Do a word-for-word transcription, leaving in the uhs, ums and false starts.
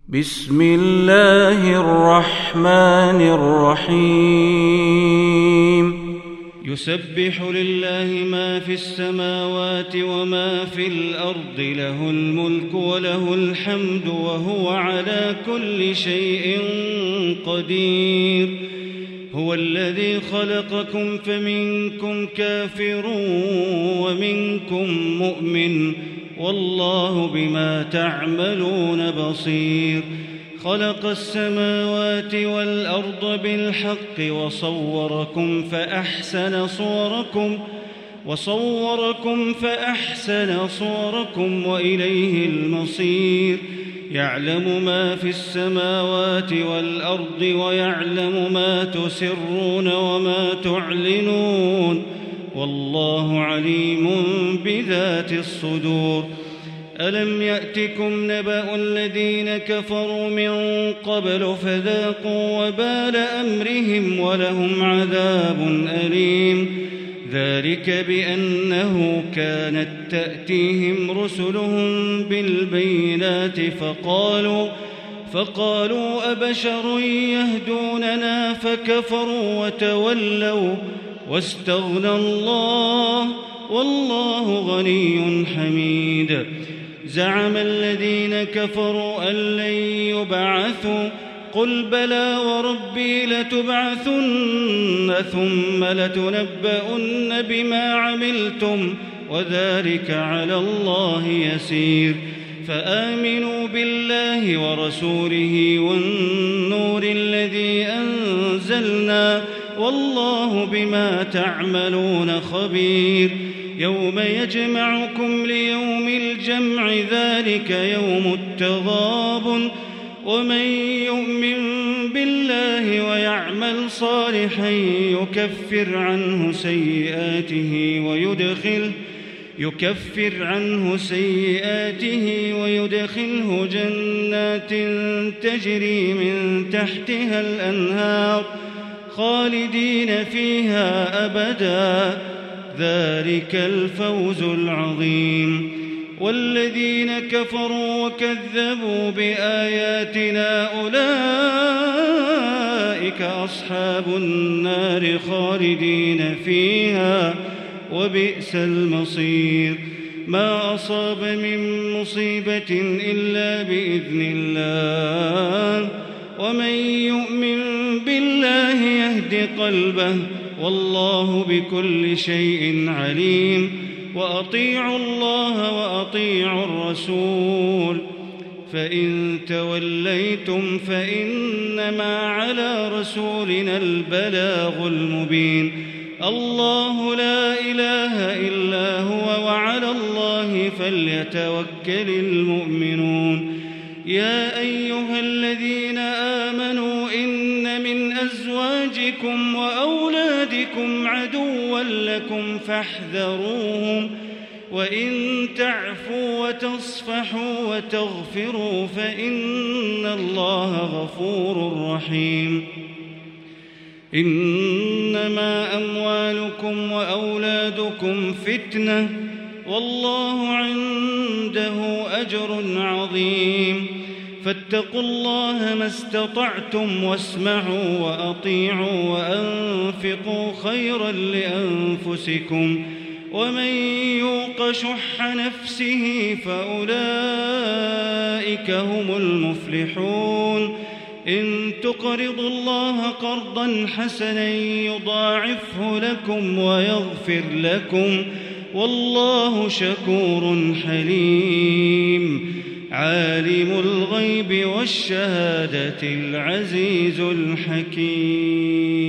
بسم الله الرحمن الرحيم يسبح لله ما في السماوات وما في الأرض، له الملك وله الحمد وهو على كل شيء قدير. هو الذي خلقكم فمنكم كافر ومنكم مؤمن، والله بما تعملون بصير. خلق السماوات والأرض بالحق وصوركم فأحسن صوركم وصوركم فأحسن صوركم وإليه المصير. يعلم ما في السماوات والأرض ويعلم ما تسرون وما تعلنون، والله عليم بذات الصدور. ألم يأتكم نبأ الذين كفروا من قبل فذاقوا وبال أمرهم ولهم عذاب أليم. ذلك بأنه كانت تأتيهم رسلهم بالبينات فقالوا فقالوا أبشر يهدوننا فكفروا وتولوا واستغنى الله، والله غني حميد. زعم الذين كفروا أن لن يبعثوا، قل بلى وربي لتبعثن ثم لتنبؤن بما عملتم وذلك على الله يسير. فآمنوا بالله ورسوله والنور الذي أنزلنا، والله بما تعملون خبير. يوم يجمعكم ليوم الجمع، ذلك يوم التغابن. ومن يؤمن بالله ويعمل صالحا يكفر عنه سيئاته ويدخله يكفر عنه سيئاته ويدخله جنات تجري من تحتها الأنهار خالدين فيها أبدا، ذلك الفوز العظيم. والذين كفروا وكذبوا بآياتنا أولئك أصحاب النار خالدين فيها وبئس المصير. ما أصاب من مصيبة إلا بإذن الله، ومن يؤمن بالله يهد قلبه، والله بكل شيء عليم. وأطيعوا الله وأطيعوا الرسول، فإن توليتم فإنما على رسولنا البلاغ المبين. الله لا إله إلا هو، وعلى الله فليتوكل المؤمنون. يا أيها الذين آمنوا إن من أزواجكم وأولادكم عدوا لكم فاحذروهم، وإن تعفوا وتصفحوا وتغفروا فإن الله غفور رحيم. إنما أموالكم وأولادكم فتنة، والله عنده أجر عظيم. فاتقوا الله ما استطعتم، واسمعوا وأطيعوا وأنفقوا خيرا لأنفسكم، ومن يوق شح نفسه فأولئك هم المفلحون. إن تقرضوا الله قرضا حسنا يضاعفه لكم ويغفر لكم، والله شكور حليم. عالم الغيب والشهادة العزيز الحكيم.